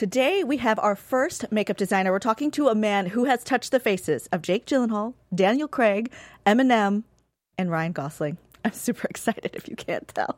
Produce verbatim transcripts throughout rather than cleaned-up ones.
Today, we have our first makeup designer. We're talking to a man who has touched the faces of Jake Gyllenhaal, Daniel Craig, Eminem, and Ryan Gosling. I'm super excited if you can't tell.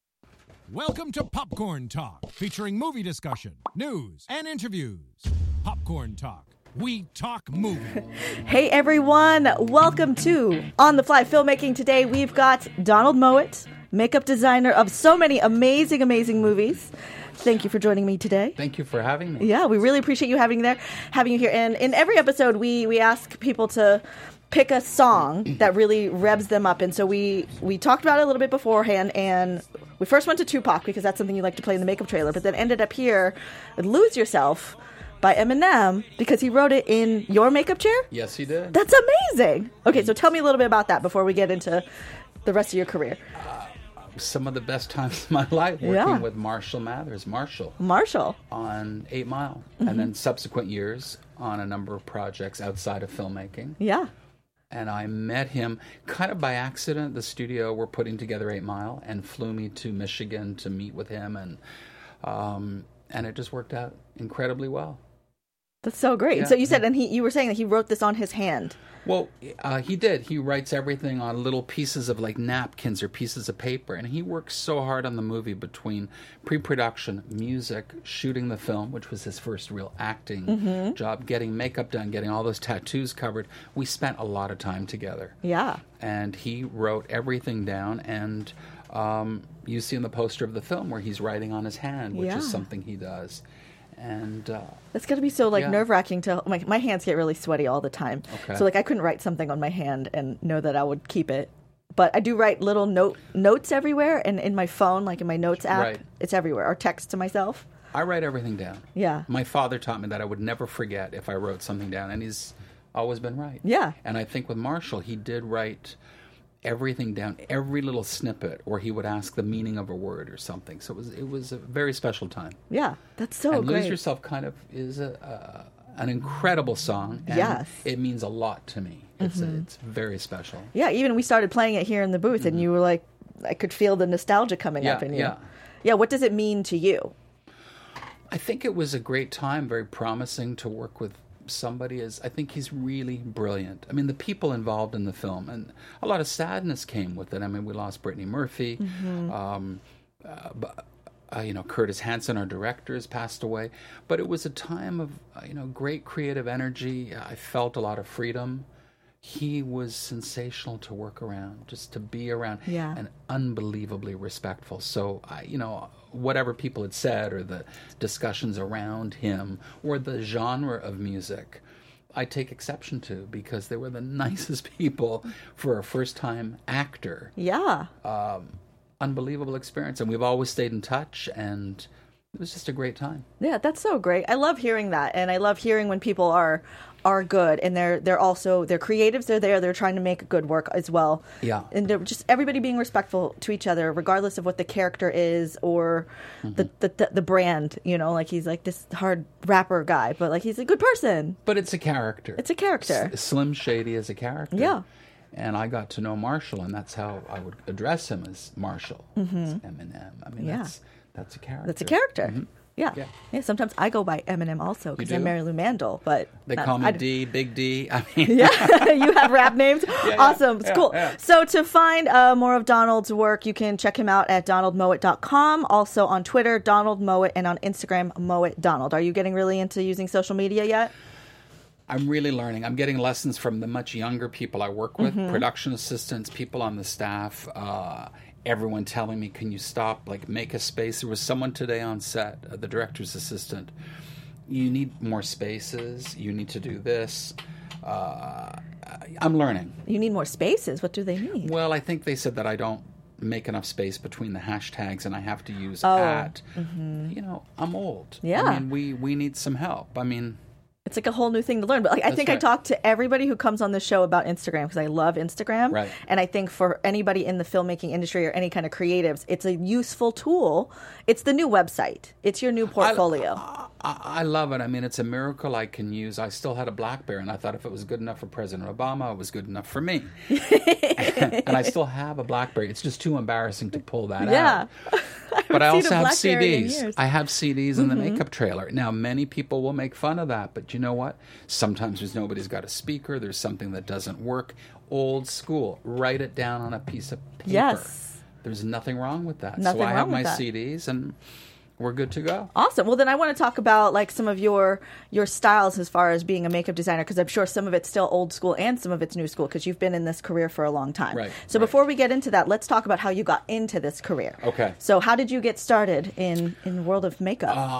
Welcome to Popcorn Talk, featuring movie discussion, news, and interviews. Popcorn Talk. We talk movie. Hey, everyone. Welcome to On the Fly Filmmaking. Today, we've got Donald Mowat, makeup designer of so many amazing, amazing movies. Thank you for joining me today. Thank you for having me. Yeah, we really appreciate you having there, having you here. And in every episode, we we ask people to pick a song that really revs them up. And so we we talked about it a little bit beforehand, and we first went to Tupac because that's something you like to play in the makeup trailer, but then ended up here with Lose Yourself by Eminem because he wrote it in your makeup chair? Yes, he did. That's amazing. Okay, so tell me a little bit about that before we get into the rest of your career. Some of the best times of my life working Yeah. with Marshall Mathers, Marshall, Marshall. on Eight Mile, Mm-hmm. and then subsequent years on a number of projects outside of filmmaking. Yeah. And I met him kind of by accident. The studio were putting together Eight Mile and flew me to Michigan to meet with him, and um, and it just worked out incredibly well. That's so great. Yeah. So you said, and he, you were saying that he wrote this on his hand. Well, uh, he did. He writes everything on little pieces of like napkins or pieces of paper, and he works so hard on the movie between pre-production, music, shooting the film, which was his first real acting Mm-hmm. job, getting makeup done, getting all those tattoos covered. We spent a lot of time together. Yeah. And he wrote everything down, and um, you see in the poster of the film where he's writing on his hand, which Yeah. is something he does. And uh, That's got to be so like Yeah. nerve wracking to my my hands get really sweaty all the time. Okay. So like I couldn't write something on my hand and know that I would keep it. But I do write little note notes everywhere, and in my phone, like in my notes app, Right. it's everywhere. Or text to myself. I write everything down. Yeah. My father taught me that I would never forget if I wrote something down, and he's always been right. Yeah. And I think with Marshall, he did write everything down, every little snippet, or he would ask the meaning of a word or something. So it was it was a very special time. Yeah. That's so and great. Lose Yourself kind of is a, a an incredible song, and Yes. it means a lot to me. It's a, it's very special. Yeah. Even we started playing it here in the booth, and you were like, I could feel the nostalgia coming Yeah, up in you. yeah. Yeah. What does it mean to you? I think it was a great time, very promising to work with somebody as I think he's really brilliant. I mean, the people involved in the film, and a lot of sadness came with it. I mean, we lost Brittany Murphy. Mm-hmm. Um, uh, but, uh, you know, Curtis Hanson, our director, has passed away. But it was a time of, uh, you know, great creative energy. I felt a lot of freedom. He was sensational to work around, just to be around, Yeah. and unbelievably respectful. So, I, you know, whatever people had said or the discussions around him or the genre of music, I take exception to because they were the nicest people for a first-time actor. Yeah. Unbelievable experience, and we've always stayed in touch, and it was just a great time. Yeah, that's so great. I love hearing that, and I love hearing when people are are good, and they're they're also they're creatives. They're there. They're trying to make good work as well. Yeah. and they're just everybody being respectful to each other, regardless of what the character is or the, the the the brand. You know, like he's like this hard rapper guy, but like he's a good person. But it's a character. It's a character. S- Slim Shady is a character. Yeah. And I got to know Marshall, and that's how I would address him as Marshall. It's Eminem. I mean, Yeah. that's that's a character. That's a character. Yeah. Yeah. yeah. Sometimes I go by Eminem also because You I'm do? Mary Lou Mandel, but They not- call me I- D, Big D. I mean, Yeah, you have rap names. yeah, Awesome, it's yeah, cool. yeah. So to find uh, more of Donald's work, you can check him out at donald mowat dot com. Also on Twitter, Donald Mowat, and on Instagram, Mowat Donald. Are you getting really into using social media yet? I'm really learning. I'm getting lessons from the much younger people I work with, production assistants, people on the staff, uh, everyone telling me, can you stop, like make a space. There was someone today on set, uh, the director's assistant. You need more spaces. You need to do this. Uh, I'm learning. You need more spaces. What do they need? Well, I think they said that I don't make enough space between the hashtags and I have to use Oh, at. You know, I'm old. Yeah. I mean, we, we need some help. I mean... It's like a whole new thing to learn. But like, I That's think I right. talk to everybody who comes on the show about Instagram because I love Instagram. Right. And I think for anybody in the filmmaking industry or any kind of creatives, it's a useful tool. It's the new website. It's your new portfolio. I, I, I love it. I mean, it's a miracle I can use. I still had a BlackBerry, and I thought if it was good enough for President Obama, it was good enough for me. And I still have a BlackBerry. It's just too embarrassing to pull that Yeah. out. But I also have C CDs. I have C Ds in the makeup trailer. Now, many people will make fun of that, but you know what? Sometimes there's nobody's got a speaker. There's something that doesn't work. Old school. Write it down on a piece of paper. Yes. There's nothing wrong with that. Nothing so I wrong have with my that. C Ds, and we're good to go. Awesome. Well, then I want to talk about like some of your your styles as far as being a makeup designer, because I'm sure some of it's still old school and some of it's new school, because you've been in this career for a long time. Right, So right. before we get into that, let's talk about how you got into this career. Okay. So how did you get started in in the world of makeup? Uh,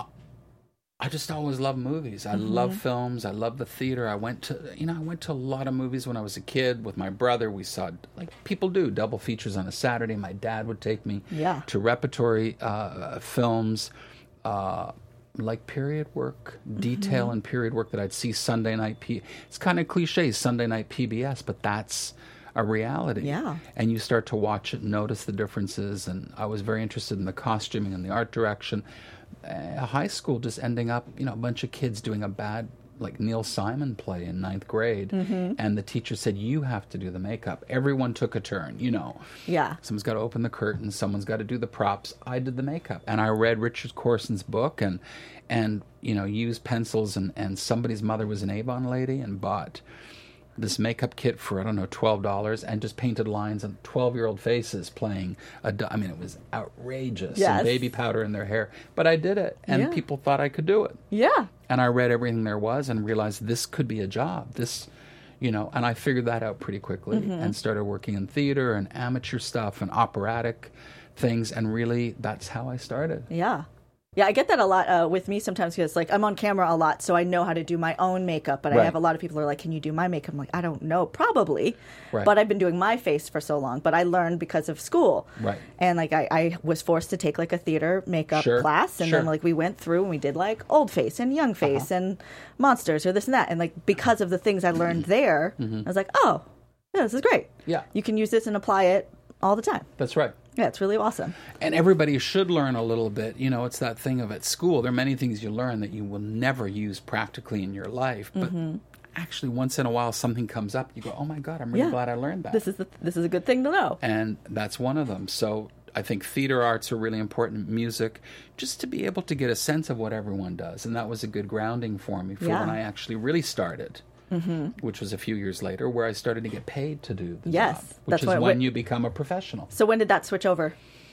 I just always loved movies. I Mm-hmm. love films. I love the theater. I went to, you know, I went to a lot of movies when I was a kid with my brother. We saw, like people do, double features on a Saturday. My dad would take me Yeah. to repertory uh, films, uh, like period work, detail Mm-hmm. and period work that I'd see Sunday night. P- it's kind of cliche, Sunday night P B S, but that's a reality. Yeah. And you start to watch it, notice the differences. And I was very interested in the costuming and the art direction. Uh, high school, just ending up, you know, a bunch of kids doing a bad, like Neil Simon play in ninth grade. Mm-hmm. And the teacher said, you have to do the makeup. Everyone took a turn, you know. Yeah. Someone's got to open the curtains. Someone's got to do the props. I did the makeup. And I read Richard Corson's book and, and you know, used pencils. And, and somebody's mother was an Avon lady and bought this makeup kit for, I don't know, twelve dollars and just painted lines on twelve-year-old faces playing a... do- I mean, it was outrageous. Yes. And baby powder in their hair. But I did it. And Yeah. people thought I could do it. Yeah. And I read everything there was and realized this could be a job. This, you know, and I figured that out pretty quickly Mm-hmm. and started working in theater and amateur stuff and operatic things. And really, that's how I started. Yeah. Yeah, I get that a lot uh, with me sometimes, because like I'm on camera a lot, so I know how to do my own makeup. But I Right. have a lot of people who are like, "Can you do my makeup?" I'm like, "I don't know, probably." Right. But I've been doing my face for so long. But I learned because of school. Right. And like I, I was forced to take like a theater makeup Sure, class, and sure. then like we went through and we did like old face and young face Uh-huh. and monsters or this and that. And like because of the things I learned there, I was like, "Oh, yeah, this is great. Mm-hmm. Yeah. You can use this and apply it all the time." That's right. Yeah, it's really awesome. And everybody should learn a little bit. You know, it's that thing of at school, there are many things you learn that you will never use practically in your life. But actually, once in a while, something comes up. You go, oh, my God, I'm really Yeah. glad I learned that. This is the, this is a good thing to know. And that's one of them. So I think theater arts are really important, music, just to be able to get a sense of what everyone does. And that was a good grounding for me for Yeah. when I actually really started, mm-hmm. which was a few years later, where I started to get paid to do the Yes, job, which that's is what- when what- you become a professional. So when did that switch over?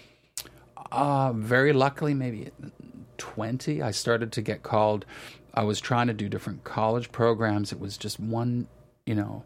Uh, very luckily, maybe at twenty, I started to get called. I was trying to do different college programs. It was just one, you know,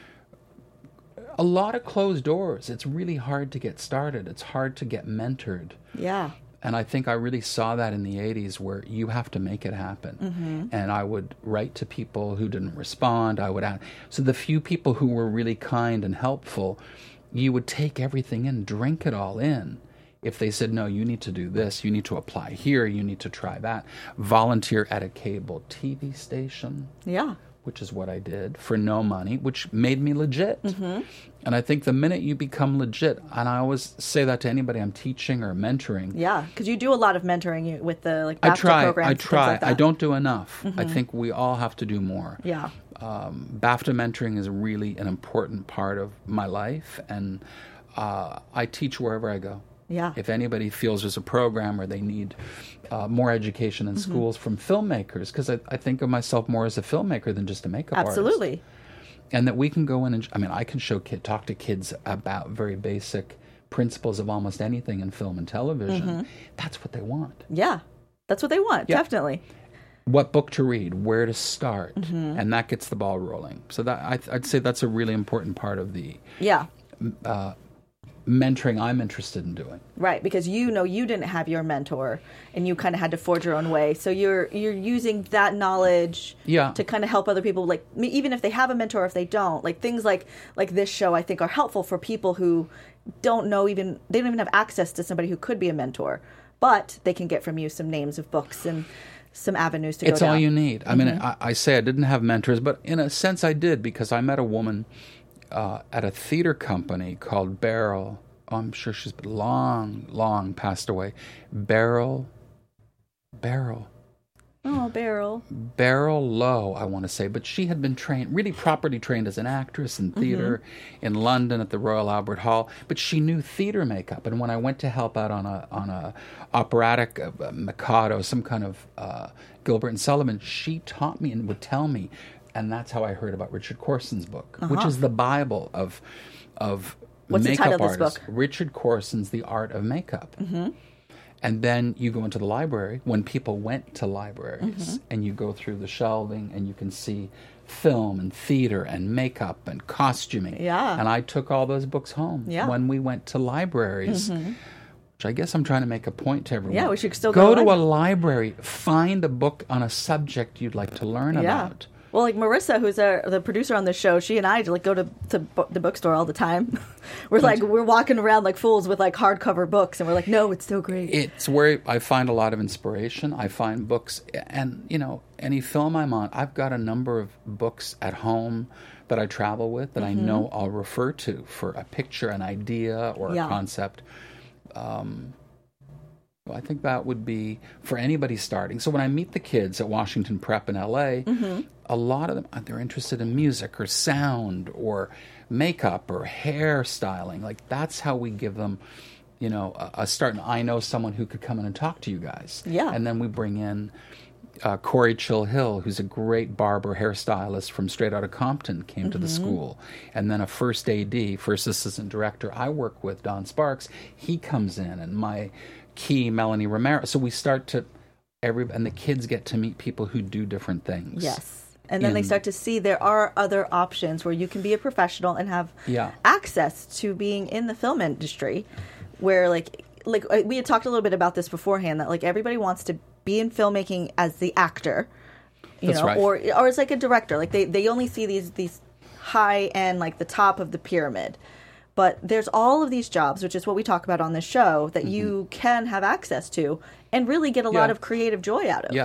a lot of closed doors. It's really hard to get started. It's hard to get mentored. Yeah. And I think I really saw that in the eighties, where you have to make it happen. Mm-hmm. And I would write to people who didn't respond. I would ask. So the few people who were really kind and helpful, you would take everything in, drink it all in. If they said, no, you need to do this, you need to apply here, you need to try that. Volunteer at a cable T V station, Yeah. which is what I did for no money, which made me legit. Mm-hmm. And I think the minute you become legit, and I always say that to anybody I'm teaching or mentoring, Yeah, because you do a lot of mentoring you- with the like I BAFTA try. programs. I and things try. like that. I don't do enough. I think we all have to do more. Yeah. Um, BAFTA mentoring is really an important part of my life, and uh, I teach wherever I go. Yeah. If anybody feels there's a program or they need uh, more education in schools from filmmakers, because I, I think of myself more as a filmmaker than just a makeup artist. Absolutely. And that we can go in and, I mean, I can show kid, talk to kids about very basic principles of almost anything in film and television. That's what they want. Yeah. That's what they want. Yeah. Definitely. What book to read, where to start, and that gets the ball rolling. So that I, I'd say that's a really important part of the Yeah. mentoring I'm interested in doing. Right, because you know you didn't have your mentor, and you kind of had to forge your own way. So you're you're using that knowledge Yeah. to kind of help other people. Like me- even if they have a mentor, if they don't, like things like like this show, I think are helpful for people who don't know even they don't even have access to somebody who could be a mentor, but they can get from you some names of books and some avenues to It's go all down. you need. I mean, I, I say I didn't have mentors, but in a sense I did, because I met a woman uh, at a theater company called Beryl. Oh, I'm sure she's been long, long passed away. Beryl, Beryl. Oh, Beryl. Beryl Lowe, I want to say, but she had been trained, really properly trained as an actress in theater mm-hmm. in London at the Royal Albert Hall. But she knew theater makeup, and when I went to help out on a on a operatic uh, Mikado, some kind of uh, Gilbert and Sullivan, she taught me and would tell me, and that's how I heard about Richard Corson's book, uh-huh. which is the Bible of of What's makeup the title artists. of this book? Richard Corson's The Art of Makeup. Mm-hmm. And then you go into the library, when people went to libraries, mm-hmm. and you go through the shelving and you can see film and theater and makeup and costuming. Yeah. And I took all those books home yeah. when we went to libraries, mm-hmm. which I guess I'm trying to make a point to everyone. Yeah, we should still go, go to, to a library, find a book on a subject you'd like to learn yeah. about. Well, like Marissa, who's our, the producer on the show, she and I like go to, to bu- the bookstore all the time. we're like we're walking around like fools with like hardcover books, and we're like, no, it's so great. It's where I find a lot of inspiration. I find books, and you know, any film I'm on, I've got a number of books at home that I travel with that mm-hmm. I know I'll refer to for a picture, an idea, or yeah. a concept. Um, I think that would be for anybody starting. So when I meet the kids at Washington Prep in L A, mm-hmm. a lot of them, they're interested in music or sound or makeup or hairstyling. Like, that's how we give them, you know, a, a start. And I know someone who could come in and talk to you guys. Yeah. And then we bring in uh, Corey Chill Hill, who's a great barber hairstylist from straight out of Compton, came mm-hmm. to the school. And then a first A D, first assistant director I work with, Don Sparks, he comes in. And my key, Melanie Romero. So we start to, every and the kids get to meet people who do different things. Yes. And then in, they start to see there are other options where you can be a professional and have yeah. access to being in the film industry, where like like we had talked a little bit about this beforehand, that like everybody wants to be in filmmaking as the actor, you That's know, right. or or as like a director. Like they, they only see these these high end, like the top of the pyramid. But there's all of these jobs, which is what we talk about on this show, that mm-hmm. you can have access to and really get a yeah. lot of creative joy out of. Yeah.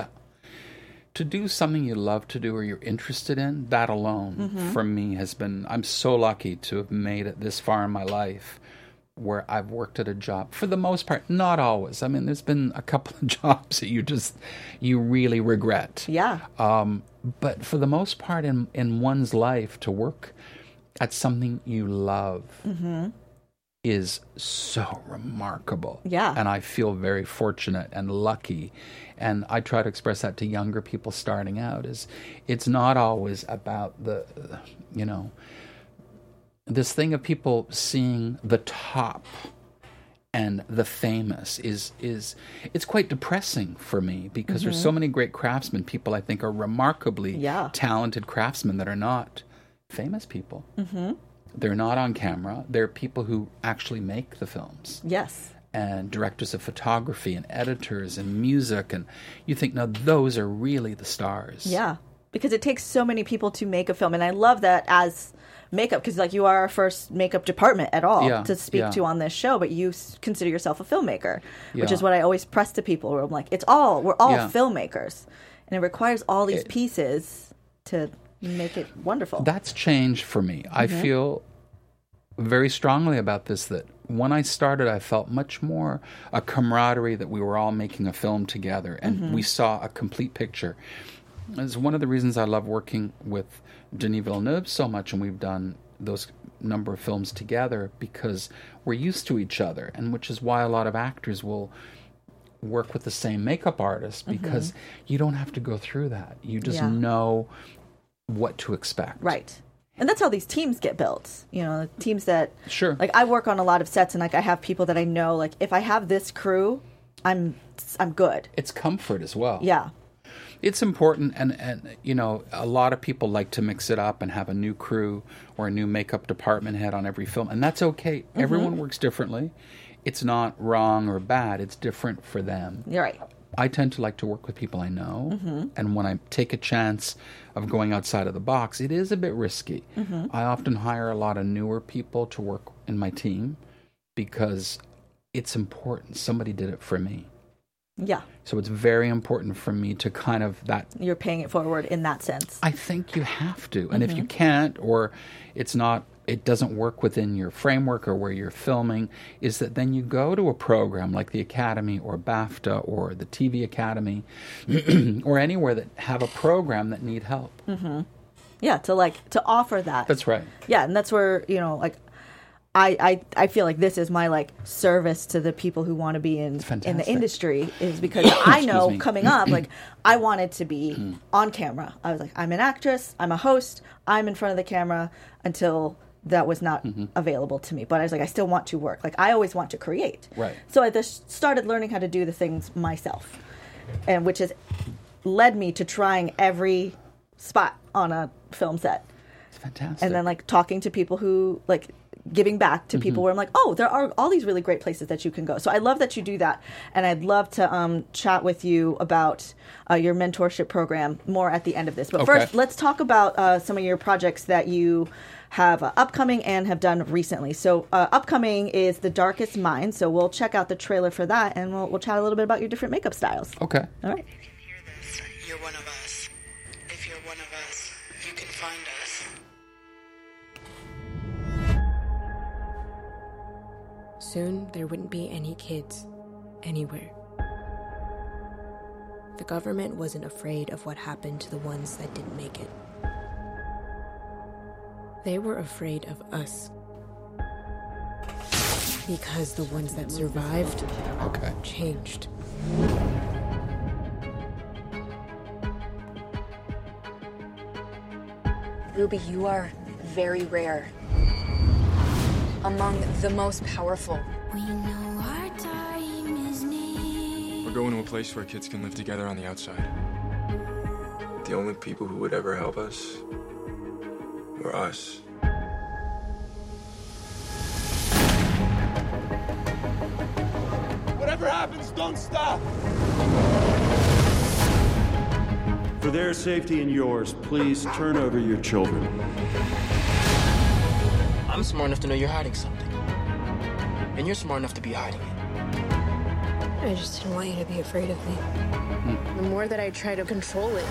To do something you love to do or you're interested in, that alone, mm-hmm. for me, has been, I'm so lucky to have made it this far in my life where I've worked at a job, for the most part, not always. I mean, there's been a couple of jobs that you just, you really regret. Yeah. Um, but for the most part in, in one's life, to work at something you love mm-hmm. is so remarkable. Yeah. And I feel very fortunate and lucky. And I try to express that to younger people starting out, is it's not always about the, you know, this thing of people seeing the top and the famous is, is it's quite depressing for me, because mm-hmm. there's so many great craftsmen, people I think are remarkably yeah. talented craftsmen that are not famous people. Mm-hmm. They're not on camera. They're people who actually make the films. Yes. And directors of photography and editors and music. And you think, now those are really the stars. Yeah. Because it takes so many people to make a film. And I love that as makeup, because like you are our first makeup department at all yeah, to speak yeah. to on this show, but you s- consider yourself a filmmaker, yeah. which is what I always press to people, where I'm like, it's all, we're all yeah. filmmakers. And it requires all these it, pieces to make it wonderful. That's changed for me. Mm-hmm. I feel very strongly about this, that when I started, I felt much more a camaraderie, that we were all making a film together and mm-hmm. we saw a complete picture. It's one of the reasons I love working with Denis Villeneuve so much, and we've done those number of films together, because we're used to each other, and which is why a lot of actors will work with the same makeup artist, because mm-hmm. you don't have to go through that. You just yeah. know what to expect. Right. And that's how these teams get built. You know, teams that... Sure. Like, I work on a lot of sets, and, like, I have people that I know, like, if I have this crew, I'm I'm good. It's comfort as well. Yeah. It's important, and, and, you know, a lot of people like to mix it up and have a new crew or a new makeup department head on every film, and that's okay. Mm-hmm. Everyone works differently. It's not wrong or bad. It's different for them. You're right. I tend to like to work with people I know, mm-hmm. and when I take a chance of going outside of the box, it is a bit risky. Mm-hmm. I often hire a lot of newer people to work in my team, because it's important. Somebody did it for me. Yeah. So it's very important for me to kind of that... You're paying it forward in that sense. I think you have to. And mm-hmm. if you can't, or it's not it doesn't work within your framework or where you're filming, is that then you go to a program like the Academy or BAFTA or the T V Academy or anywhere that have a program that need help. Mm-hmm. Yeah, to like to offer that. That's right. Yeah, and that's where, you know, like I, I, I feel like this is my like service to the people who want to be in in the industry, is because I know coming up, like I wanted to be mm. on camera. I was like, I'm an actress, I'm a host, I'm in front of the camera, until that was not mm-hmm. available to me. But I was like, I still want to work. Like I always want to create. Right. So I just started learning how to do the things myself, and which has led me to trying every spot on a film set. It's fantastic. And then like talking to people who like giving back to people mm-hmm. where I'm like, oh, there are all these really great places that you can go. So I love that you do that. And I'd love to um, chat with you about uh, your mentorship program more at the end of this. But okay. first, let's talk about uh, some of your projects that you have uh, upcoming and have done recently. So uh, upcoming is The Darkest Minds. So we'll check out the trailer for that, and we'll, we'll chat a little bit about your different makeup styles. Okay. All right. You can hear this. You're one of us. If you're one of us, you can find us. Soon, there wouldn't be any kids anywhere. The government wasn't afraid of what happened to the ones that didn't make it. They were afraid of us. Because the ones that survived okay. changed. Ruby, you are very rare. Among the most powerful. We know our time is near. We're going to a place where kids can live together on the outside. The only people who would ever help us were us. Whatever happens, don't stop! For their safety and yours, please turn over your children. I'm smart enough to know you're hiding something. And you're smart enough to be hiding it. I just didn't want you to be afraid of me. Mm. The more that I try to control it,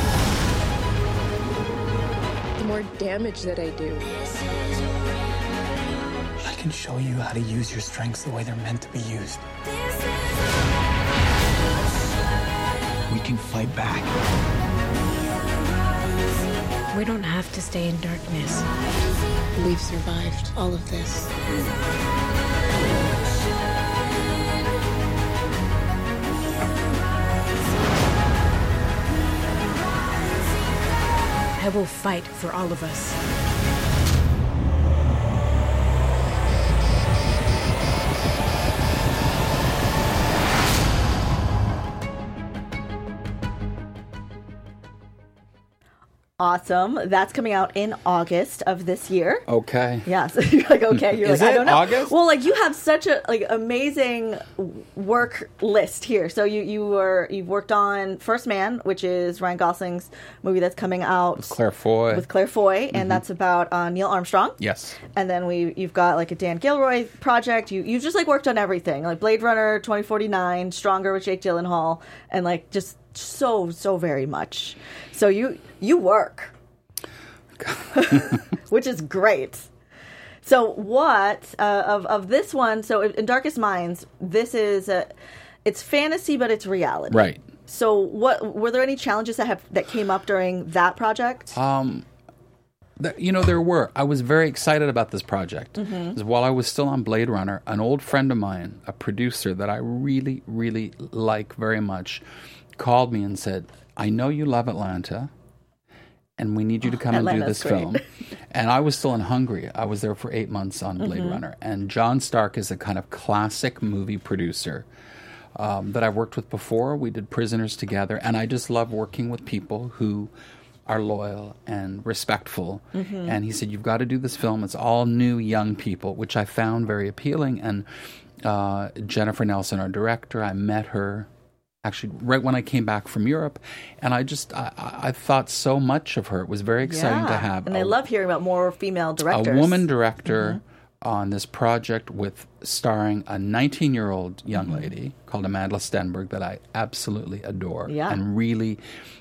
the more damage that I do. I can show you how to use your strengths the way they're meant to be used. We can fight back. We don't have to stay in darkness. We've survived all of this. I will fight for all of us. Awesome. That's coming out in August of this year. Okay. Yes. You're like, okay. You're Is like, it I don't know. August? Well, like you have such a like amazing work list here. So you you were you've worked on First Man, which is Ryan Gosling's movie that's coming out with Claire Foy. With Claire Foy, mm-hmm. and that's about uh, Neil Armstrong. Yes. And then we you've got like a Dan Gilroy project. You you just like worked on everything, like Blade Runner twenty forty-nine, Stronger with Jake Gyllenhaal, and like just so so very much. So you you work. Which is great. So what uh, of of this one? So in Darkest Minds, this is a, it's fantasy, but it's reality. Right. So what were there any challenges that have that came up during that project? Um, the, you know there were. I was very excited about this project. Mm-hmm. While I was still on Blade Runner, an old friend of mine, a producer that I really really like very much, called me and said, "I know you love Atlanta. And we need you to come oh, and do this great. film." And I was still in Hungary. I was there for eight months on Blade mm-hmm. Runner. And John Stark is a kind of classic movie producer um, that I've worked with before. We did Prisoners together. And I just love working with people who are loyal and respectful. Mm-hmm. And he said, "You've got to do this film. It's all new, young people," which I found very appealing. And uh, Jennifer Nelson, our director, I met her actually right when I came back from Europe, and I just I, I thought so much of her. It was very exciting yeah. to have. And I love hearing about more female directors. A woman director mm-hmm. on this project with starring a nineteen-year-old young mm-hmm. lady called Amanda Stenberg that I absolutely adore, yeah. and really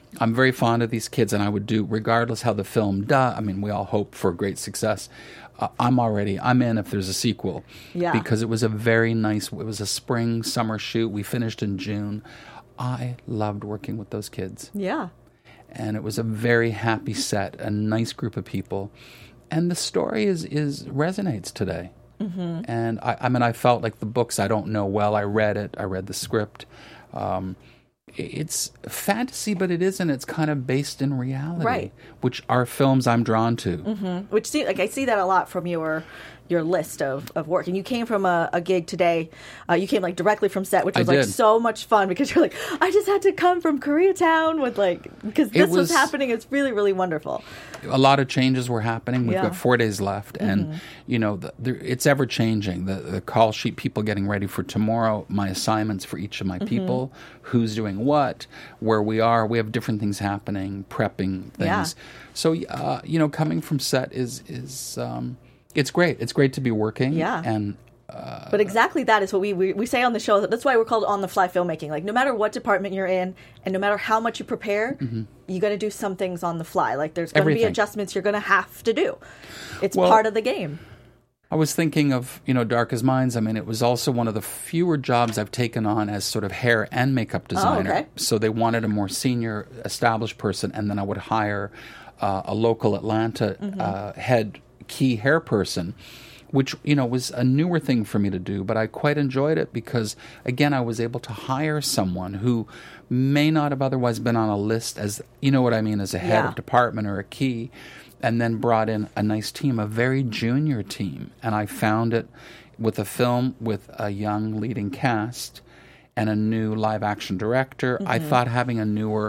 I'm very fond of these kids, and I would do, regardless how the film does, I mean, we all hope for great success. Uh, I'm already, I'm in if there's a sequel. Yeah. Because it was a very nice, it was a spring, summer shoot. We finished in June. I loved working with those kids. Yeah. And it was a very happy set, a nice group of people. And the story is, is resonates today. Mm-hmm. And I, I mean, I felt like the books I don't know well. I read it. I read the script. Um, it's fantasy, but it isn't. It's kind of based in reality, right? Which are films I'm drawn to. Mm-hmm. Which see, like I see that a lot from your your list of, of work. And you came from a, a gig today. Uh, you came like directly from set, which was I like did. so much fun because you're like, I just had to come from Koreatown with like because this was, was happening. It's really really wonderful. A lot of changes were happening. We've yeah. got four days left, mm-hmm. and you know the, the, it's ever changing. The, the call sheet, people getting ready for tomorrow. My assignments for each of my mm-hmm. people, who's doing what, where we are. We have different things happening, prepping things. Yeah. So uh, you know, coming from set is is um, it's great. It's great to be working. Yeah. And Uh, but exactly that is what we, we we say on the show. That's why we're called On the Fly Filmmaking. Like no matter what department you're in, and no matter how much you prepare, mm-hmm. you got to do some things on the fly. Like there's going to be adjustments you're going to have to do. It's well, part of the game. I was thinking of you know Dark as Minds. I mean, it was also one of the fewer jobs I've taken on as sort of hair and makeup designer. Oh, okay. So they wanted a more senior, established person, and then I would hire uh, a local Atlanta mm-hmm. uh, head key hair person. Which, you know, was a newer thing for me to do, but I quite enjoyed it because, again, I was able to hire someone who may not have otherwise been on a list as, you know what I mean, as a head yeah. of department or a key, and then brought in a nice team, a very junior team. And I found it with a film with a young leading cast and a new live-action director. Mm-hmm. I thought having a newer,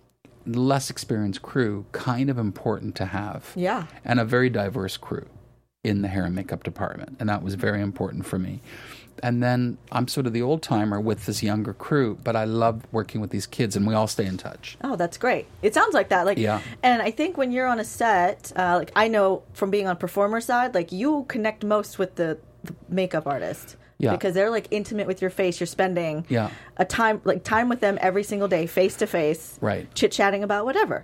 less experienced crew kind of important to have. Yeah. And a very diverse crew in the hair and makeup department, and that was very important for me. And then I'm sort of the old timer with this younger crew, but I love working with these kids, and we all stay in touch. Oh, that's great. It sounds like that. Like, yeah. And I think when you're on a set, uh, like I know from being on performer side, like you connect most with the, the makeup artist. Yeah. Because they're like intimate with your face. You're spending yeah. a time like time with them every single day, face to face, right? Chit chatting about whatever.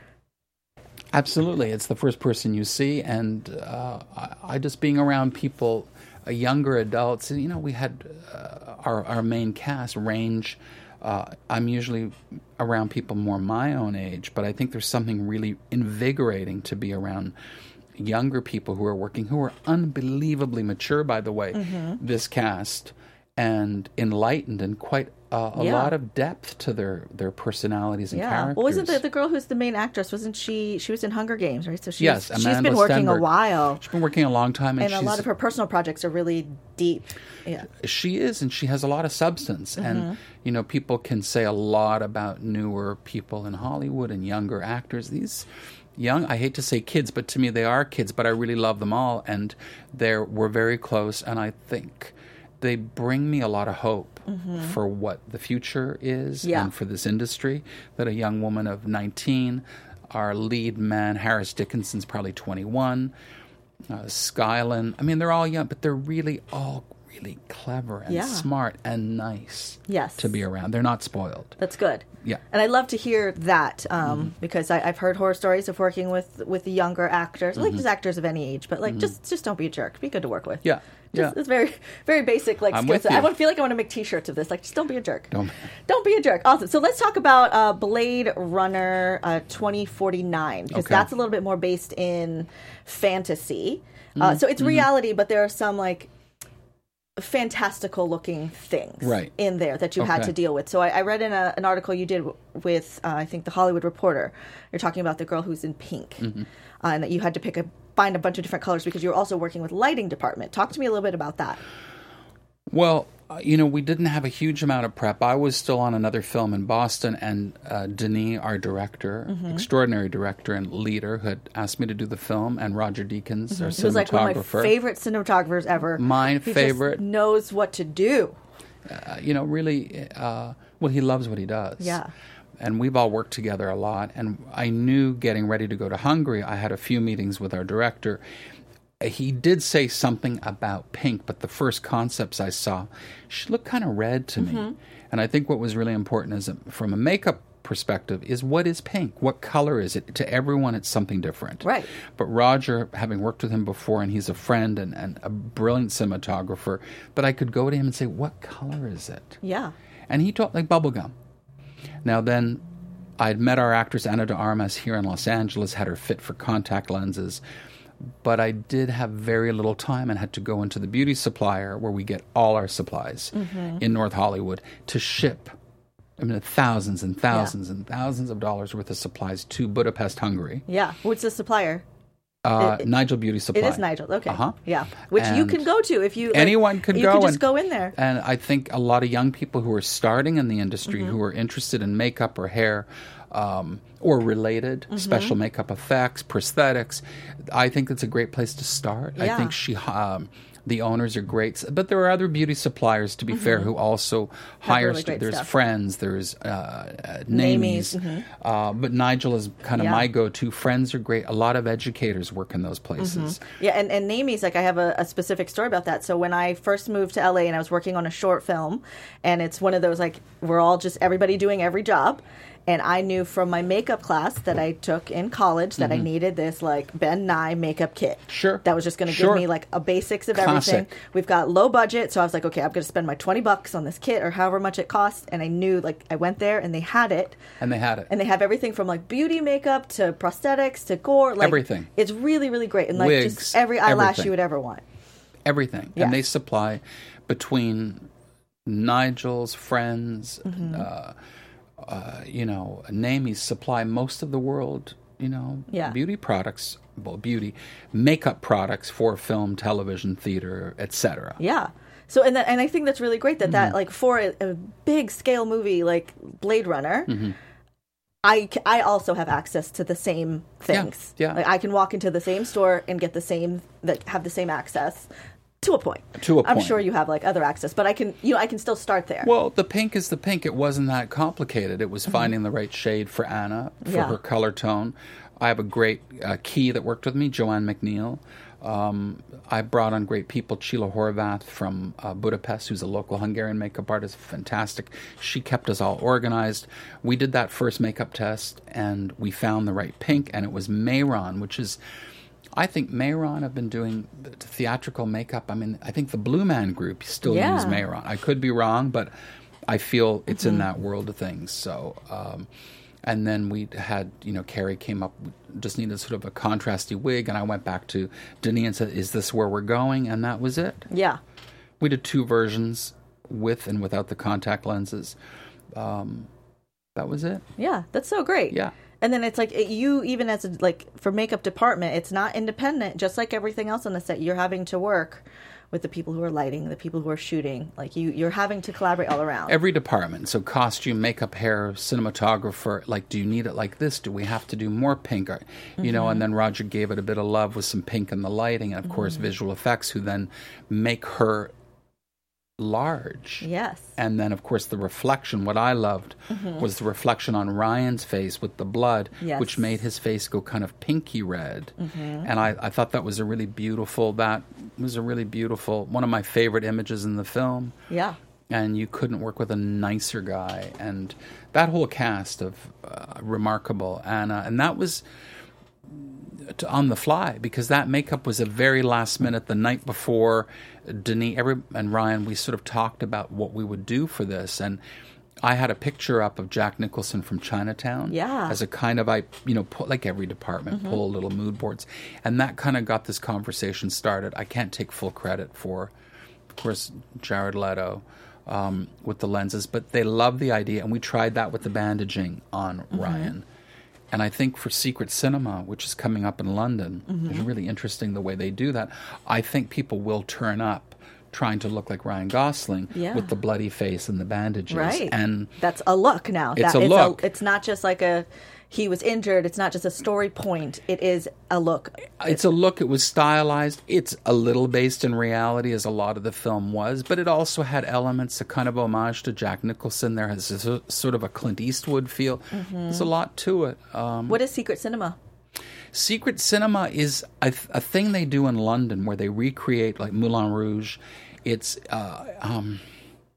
Absolutely. It's the first person you see. And uh, I, I just being around people, uh, younger adults, and, you know, we had uh, our, our main cast range. Uh, I'm usually around people more my own age, but I think there's something really invigorating to be around younger people who are working, who are unbelievably mature, by the way, mm-hmm. this cast, and enlightened and quite uh, a yeah. lot of depth to their, their personalities and yeah. characters. Well, wasn't the, the girl who's the main actress, wasn't she, she was in Hunger Games, right? So she's, yes, she's Amanda been working Stenberg. a while. She's been working a long time. And, and a she's, lot of her personal projects are really deep. Yeah, she is, and she has a lot of substance. Mm-hmm. And, you know, people can say a lot about newer people in Hollywood and younger actors. These young, I hate to say kids, but to me they are kids, but I really love them all. And they're, we're very close, and I think they bring me a lot of hope mm-hmm. for what the future is yeah. and for this industry. That a young woman of nineteen, our lead man, Harris Dickinson's probably twenty-one, uh, Skylan, I mean, they're all young, but they're really all really clever and yeah. smart and nice yes. to be around. They're not spoiled. That's good. Yeah. And I love to hear that um, mm-hmm. because I, I've heard horror stories of working with, with the younger actors, mm-hmm. like just actors of any age, but like mm-hmm. just, just don't be a jerk. Be good to work with. Yeah. Just, yeah. It's very, very basic like I'm skills. with you. I want feel like I want to make T-shirts of this. Like, just don't be a jerk. Don't, don't be a jerk. Awesome. So let's talk about uh, Blade Runner uh, twenty forty-nine because okay. that's a little bit more based in fantasy. Uh, mm-hmm. So it's reality, but there are some like fantastical looking things right. in there that you okay. had to deal with. So I, I read in a, an article you did w- with, uh, I think, The Hollywood Reporter. You're talking about the girl who's in pink. Mm-hmm. Uh, and that you had to pick a find a bunch of different colors because you were also working with lighting department. Talk to me a little bit about that. Well, uh, you know, we didn't have a huge amount of prep. I was still on another film in Boston, and uh, Denis, our director, mm-hmm. extraordinary director and leader, who had asked me to do the film, and Roger Deakins, mm-hmm. our cinematographer. He was like one of my favorite cinematographers ever. My he favorite. Just knows what to do. Uh, you know, really, uh, well, he loves what he does. Yeah. And we've all worked together a lot. And I knew getting ready to go to Hungary, I had a few meetings with our director. He did say something about pink, but the first concepts I saw, she looked kind of red to mm-hmm. me. And I think what was really important is that from a makeup perspective is what is pink? What color is it? To everyone, it's something different. Right. But Roger, having worked with him before, and he's a friend and, and a brilliant cinematographer, but I could go to him and say, what color is it? Yeah. And he told, like bubblegum. Now then, I'd met our actress Ana de Armas here in Los Angeles, had her fit for contact lenses, but I did have very little time and had to go into the beauty supplier where we get all our supplies mm-hmm. in North Hollywood to ship, I mean, thousands and thousands yeah. and thousands of dollars worth of supplies to Budapest, Hungary. Yeah. What's the supplier? Uh, it, Nigel Beauty Supply. It is Nigel. Okay. Uh-huh. Yeah. Which and you can go to if you... Like, anyone can you go. You can just and, go in there. And I think a lot of young people who are starting in the industry, mm-hmm. who are interested in makeup or hair um, or related, mm-hmm. special makeup effects, prosthetics, I think it's a great place to start. Yeah. I think she... Um, the owners are great, but there are other beauty suppliers, to be mm-hmm. fair, who also Have hire. really St- there's stuff. Friends, there's uh, uh, Namies, mm-hmm. uh, but Nigel is kind of yeah. my go-to. Friends are great. A lot of educators work in those places. Mm-hmm. Yeah, and, and Namies, like I have a, a specific story about that. So when I first moved to L A and I was working on a short film, and it's one of those like we're all just everybody doing every job. And I knew from my makeup class that I took in college that mm-hmm. I needed this like Ben Nye makeup kit. Sure. That was just going to sure. give me like a basics of Classic. everything. We've got low budget, so I was like, okay, I'm going to spend my twenty bucks on this kit or however much it costs. And I knew like I went there and they had it. And they had it. And they have everything from like beauty makeup to prosthetics to gore. Like, everything. It's really, really great. And like Wigs, just every eyelash everything. you would ever want. Everything. Yeah. And they supply between Nigel's Friends, mm-hmm. uh, uh, you know, Namies supply most of the world, you know, yeah. beauty products, well, beauty, makeup products for film, television, theater, et cetera. Yeah. So, and that, and I think that's really great that mm-hmm. that, like, for a, a big scale movie like Blade Runner, mm-hmm. I, I also have access to the same things. Yeah. yeah. Like, I can walk into the same store and get the same, that have the same access. To a point. To a point. I'm sure you have like other access, but I can, you know, I can still start there. Well, the pink is the pink. It wasn't that complicated. It was mm-hmm. finding the right shade for Anna, for yeah. her color tone. I have a great uh, key that worked with me, Joanne McNeil. Um, I brought on great people, Sheila Horvath from uh, Budapest, who's a local Hungarian makeup artist, fantastic. She kept us all organized. We did that first makeup test, and we found the right pink, and it was Mayron, which is... I think Mayron have been doing theatrical makeup. I mean, I think the Blue Man Group still yeah. use Mayron. I could be wrong, but I feel it's mm-hmm. in that world of things. So, um, and then we had, you know, Carrie came up, just needed sort of a contrasty wig, and I went back to Denis and said, is this where we're going? And that was it. Yeah. We did two versions, with and without the contact lenses. Um, that was it. Yeah, that's so great. Yeah. And then it's like it, you, even as a, like for makeup department, it's not independent. Just like everything else on the set, you're having to work with the people who are lighting, the people who are shooting. Like you, you're having to collaborate all around. Every department. So costume, makeup, hair, cinematographer. Like, do you need it like this? Do we have to do more pink? Or, you mm-hmm. know, and then Roger gave it a bit of love with some pink in the lighting, and of mm-hmm. course visual effects, who then make her large. Yes. And then, of course, the reflection. What I loved mm-hmm. was the reflection on Ryan's face with the blood, yes. which made his face go kind of pinky red. Mm-hmm. And I, I thought that was a really beautiful, that was a really beautiful, one of my favorite images in the film. Yeah. And you couldn't work with a nicer guy. And that whole cast of uh, remarkable Anna. And that was to, on the fly, because that makeup was a very last minute, the night before. Denis every, and Ryan, we sort of talked about what we would do for this. And I had a picture up of Jack Nicholson from Chinatown. Yeah. As a kind of, I, you know, pull, like every department, mm-hmm. pull little mood boards. And that kind of got this conversation started. I can't take full credit for, of course, Jared Leto um, with the lenses, but they love the idea. And we tried that with the bandaging on mm-hmm. Ryan. And I think for Secret Cinema, which is coming up in London, mm-hmm. it's really interesting the way they do that. I think people will turn up trying to look like Ryan Gosling yeah. with the bloody face and the bandages. Right. And that's a look now. It's that, a it's look. A, it's not just like a, he was injured. It's not just a story point. It is a look. It's a look. It was stylized. It's a little based in reality, as a lot of the film was, but it also had elements, a kind of homage to Jack Nicholson. There has a, sort of a Clint Eastwood feel. Mm-hmm. There's a lot to it. Um, what is Secret Cinema? Secret Cinema is a, a thing they do in London where they recreate, like Moulin Rouge. It's... Uh, um,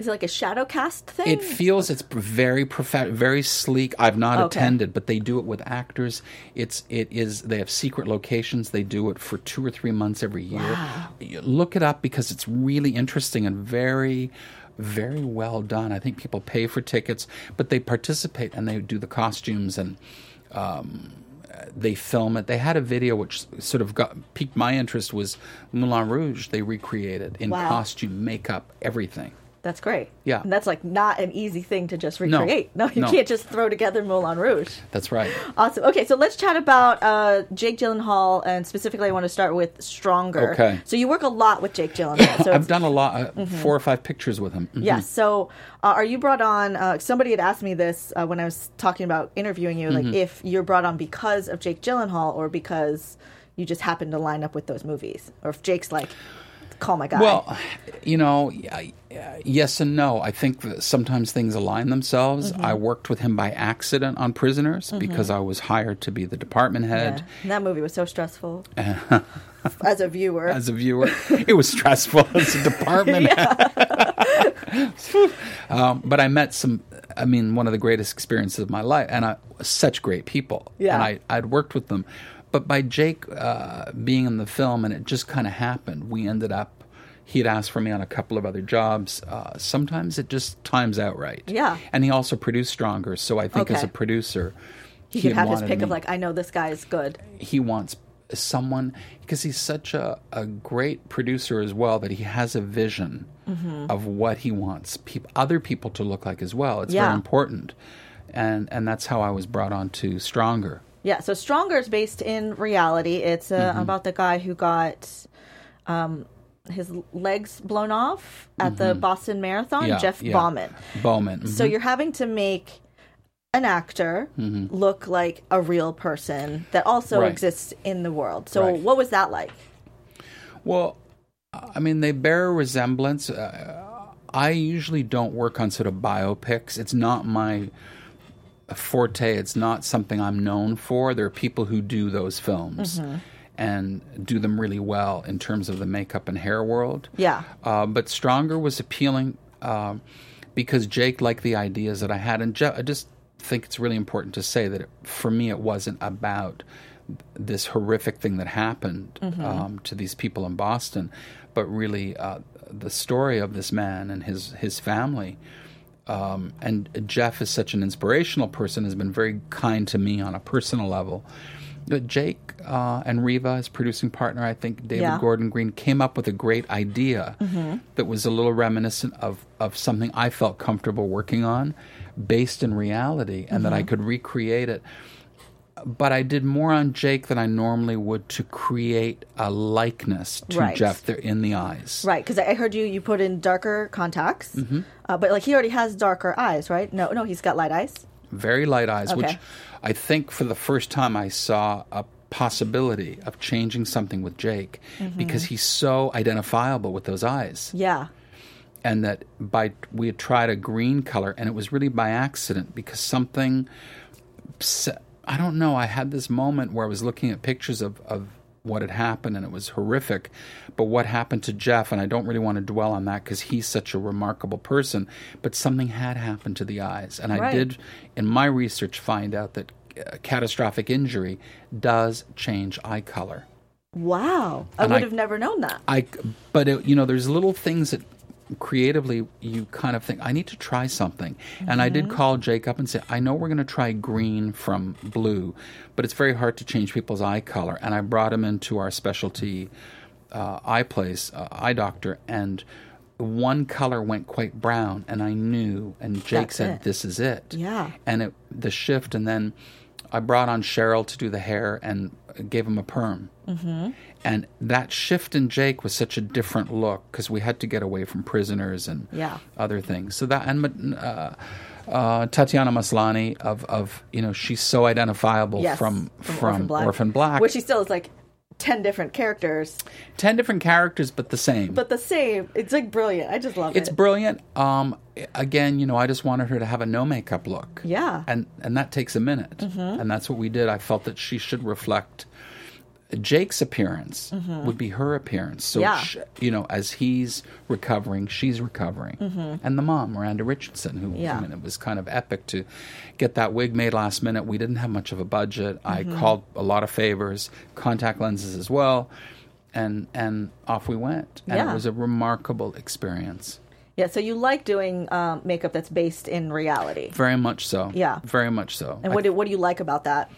Is it like a shadow cast thing? It feels it's very prof- very sleek. I've not Okay. attended, but they do it with actors. It's it is they have secret locations. They do it for two or three months every year. Wow. You look it up because it's really interesting and very, very well done. I think people pay for tickets, but they participate and they do the costumes and um, they film it. They had a video which sort of got piqued my interest. Was Moulin Rouge? They recreated in Wow. costume, makeup, everything. That's great. Yeah. And that's like not an easy thing to just recreate. No, you no. can't just throw together Moulin Rouge. That's right. Awesome. Okay, so let's chat about uh, Jake Gyllenhaal, and specifically I want to start with Stronger. Okay. So you work a lot with Jake Gyllenhaal. So I've it's- done a lot, uh, Mhm. four or five pictures with him. Mhm. Yes. So, uh, are you brought on? Uh, somebody had asked me this uh, when I was talking about interviewing you, like Mhm. if you're brought on because of Jake Gyllenhaal or because you just happen to line up with those movies, or if Jake's like, call my guy. Well, you know, y- y- yes and no. I think that sometimes things align themselves. Mhm. I worked with him by accident on Prisoners Mhm. because I was hired to be the department Yeah. head. And that movie was so stressful as a viewer. As a viewer, it was stressful as a department head. um, but I met some, I mean, one of the greatest experiences of my life, and I, such great people. Yeah. And I, I'd worked with them. But by Jake uh, being in the film, and it just kind of happened, we ended up, he had asked for me on a couple of other jobs. Uh, sometimes it just times out right. Yeah. And he also produced Stronger, so I think as Okay. a producer, he could had have his wanted pick me- of like, I know this guy is good. he wants someone, because he's such a, a great producer as well, that he has a vision Mhm. of what he wants peop- other people to look like as well. It's Yeah. very important. And and that's how I was brought on to Stronger. Yeah, so Stronger is based in reality. It's uh, Mhm. about the guy who got um, his legs blown off at the Mhm. Boston Marathon, Yeah, Jeff yeah. Bauman. Bowman. So mhm. you're having to make an actor Mhm. look like a real person that also Right. exists in the world. So Right. what was that like? Well, I mean, they bear a resemblance. Uh, I usually don't work on sort of biopics. It's not my forte. It's not something I'm known for. There are people who do those films Mhm. and do them really well in terms of the makeup and hair world. Yeah. Uh, but Stronger was appealing um, because Jake liked the ideas that I had. And Je- I just think it's really important to say that it, for me, it wasn't about this horrific thing that happened Mhm. um, to these people in Boston, but really uh, the story of this man and his, his family. Um, and Jeff is such an inspirational person, has been very kind to me on a personal level. But Jake uh, and Riva, his producing partner, I think David Yeah. Gordon Green, came up with a great idea Mhm. that was a little reminiscent of, of something I felt comfortable working on, based in reality, and that I Mhm. could recreate it. But I did more on Jake than I normally would to create a likeness to Right. Jeff there in the eyes. Right, because I heard you you put in darker contacts, Mhm. uh, but like he already has darker eyes, right? No, no, he's got light eyes. Very light eyes, which Okay. I think for the first time I saw a possibility of changing something with Jake Mhm. because he's so identifiable with those eyes. Yeah. And that by we had tried a green color, and it was really by accident because something. I don't know. I had this moment where I was looking at pictures of, of what had happened, and it was horrific. But what happened to Jeff, and I don't really want to dwell on that because he's such a remarkable person, but something had happened to the eyes. And I Right. did, in my research, find out that uh, catastrophic injury does change eye color. Wow, I And would I- have never known that. I, but it, you know, there's little things that creatively you kind of think I need to try something. And I did Mhm. call Jake up and say, I know we're going to try green from blue, but it's very hard to change people's eye color. And I brought him into our specialty uh, eye place, uh, eye doctor, and one color went quite brown, and I knew. And Jake That's said, it. "This is it." Yeah. And it, the shift, and then I brought on Cheryl to do the hair and gave him a perm. Mm-hmm. And that shift in Jake was such a different look because we had to get away from Prisoners and Yeah. other things. So that and uh, uh, Tatiana Maslany of of you know she's so identifiable Yes, from from from, Orphan Black. Orphan Black. Which he still is like ten different characters, Ten different characters, but the same. but the same. It's like brilliant. I just love It's it. brilliant. Um, again, you know, I just wanted her to have a no makeup look. Yeah. and and that takes a minute, Mhm. and that's what we did. I felt that she should reflect Jake's appearance Mhm. would be her appearance. So, Yeah. sh you know, as he's recovering, she's recovering. Mhm. And the mom, Miranda Richardson, who, Yeah. I mean, it was kind of epic to get that wig made last minute. We didn't have much of a budget. I Mhm. called a lot of favors, contact lenses as well, and and off we went. And Yeah. it was a remarkable experience. Yeah, so you like doing um, makeup that's based in reality. Very much so. Yeah. Very much so. And I what do, what do you like about that?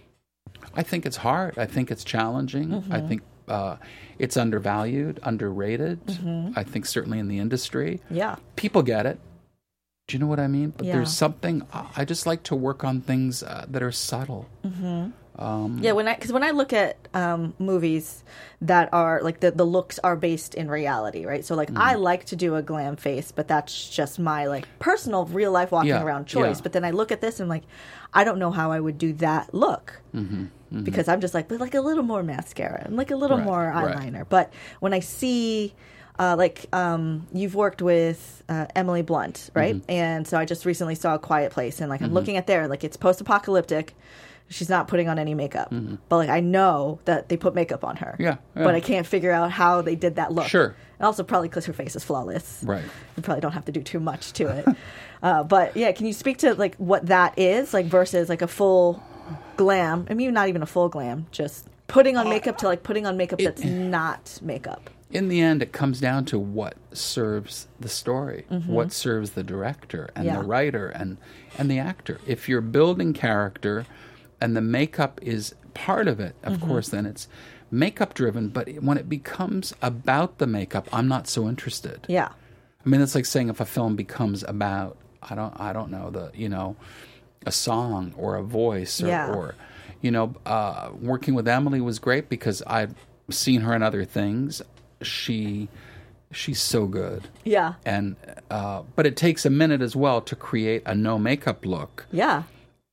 I think it's hard. I think it's challenging. Mhm. I think uh, it's undervalued, underrated. Mhm. I think certainly in the industry. Yeah. People get it. Do you know what I mean? But Yeah. there's something, I I just like to work on things uh, that are subtle. Mm-hmm. Um, Yeah, when I because when I look at um, movies that are like the the looks are based in reality, right? So like Mm. I like to do a glam face, but that's just my like personal real life walking Yeah, around choice. yeah. But then I look at this and I'm like, I don't know how I would do that look. mhm, mhm. Because I'm just like, but like a little more mascara and like a little Right, more right. eyeliner. But when I see, uh, like, um, you've worked with uh, Emily Blunt, right? Mm-hmm. And so I just recently saw A Quiet Place, and like I'm Mhm. looking at there, like it's post-apocalyptic. She's not putting on any makeup, Mhm. but like I know that they put makeup on her. Yeah, yeah. But I can't figure out how they did that look. Sure. And also probably because her face is flawless. Right. You probably don't have to do too much to it. uh, but yeah, can you speak to like what that is like versus like a full glam? I mean, not even a full glam, just putting on makeup to like putting on makeup It- that's not makeup. In the end, it comes down to what serves the story, Mhm. what serves the director and Yeah. the writer and and the actor. If you're building character and the makeup is part of it, of Mhm. course, then it's makeup driven. But when it becomes about the makeup, I'm not so interested. Yeah. I mean, it's like saying if a film becomes about I don't I don't know the you know a song or a voice or, Yeah. or you know uh, working with Emily was great because I've seen her in other things. She she's so good. Yeah. And uh, but it takes a minute as well to create a no makeup look. Yeah.